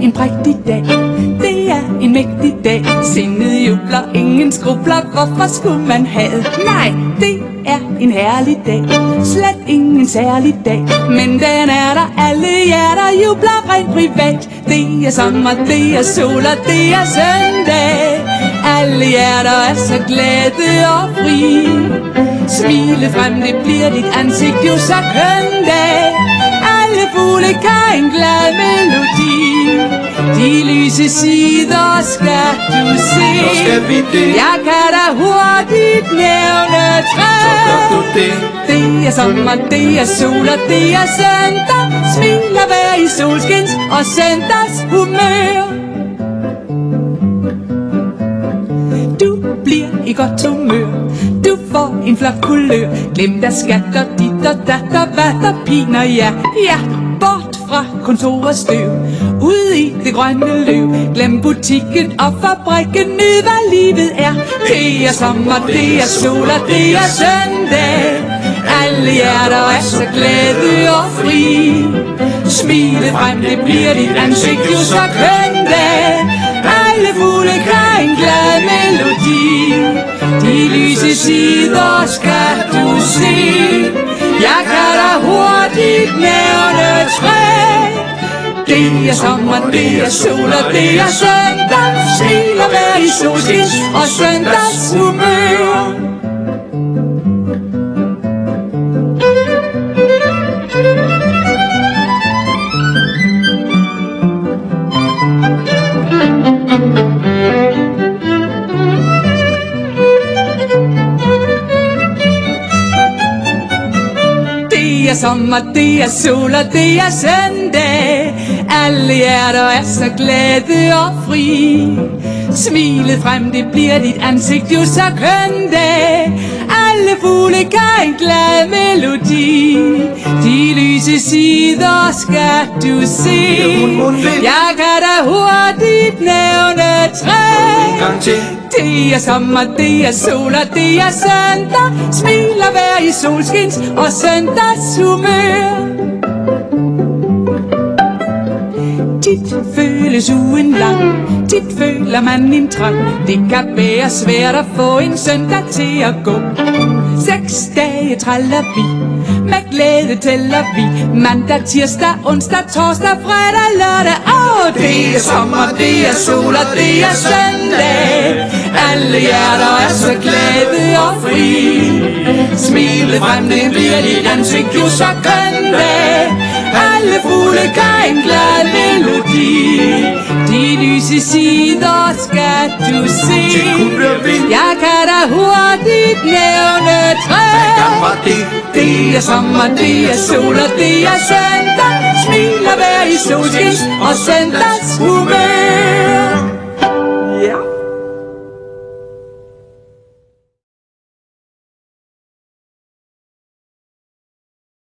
en prægtig dag. Det er en mægtig dag. Sindet jubler, ingen skrubler. Hvorfor skulle man have? Nej, det er en herlig dag. Slet ingen særlig dag, men den er der. Alle hjerter jubler rent privat. Det er sommer, det er sol og det er søndag. Alle hjerter er så glade og fri. Smile frem, det bliver dit ansigt jo så køndag. Alle fugle kan en glad melodi. De lyse sider skal du se. Jeg kan da hurtigt nævne tre. Det er sommer, det er sol og det er søndag. Smiler hver i solskins og søndags humør. Du bliver i godt humør. Du får en flot kulør. Glem der skatter, dit og datter, hvad der piner jer. Ja, bort fra kontorets støv. Ud i det grønne løv. Glem butikken og fabrikken. Nyd hvad livet er. Det er sommer, det er sol og det er søndag. Alle hjerter er så glade og fri. Smile frem, det bliver dit ansigt jo så køndag. Alle fugle kan en glad melodi. De lyse sider skal du se. Jeg kan da hurtigt nævne tre. Det er sommer, det er sol og det er søndag. Smiler hver i solskins og søndags humør. Det er sommer, det er sol og det er søndag. Alle hjerter er så glade og fri. Smilet frem, det bliver dit ansigt jo så køndag. Alle fugle kan en glad melodi. De lyse sider skal du se. Jeg kan da hurtigt nævne tre. Det er sommer, det er sol og det er søndag. Smiler hver i solskins og søndags humør. Tit føles ugen lang, tit føler man en trang. Det kan være svært at få en søndag til at gå. 6 dage træller vi, med glæde tæller vi. Mandag, tirsdag, onsdag, torsdag, fredag, lørdag. Det er sommer, det er sol og det er søndag. Alle hjerter er så glade og fri. Smile frem, det bliver dit ansigt jo så køndag. Alle fugle kan en glad melodi. De lyse sider skal du se. Jeg kan da hurtigt nævne tre. Det er sommer, det er sol og det er søndag. Smiler hver i solskins og søndags humør.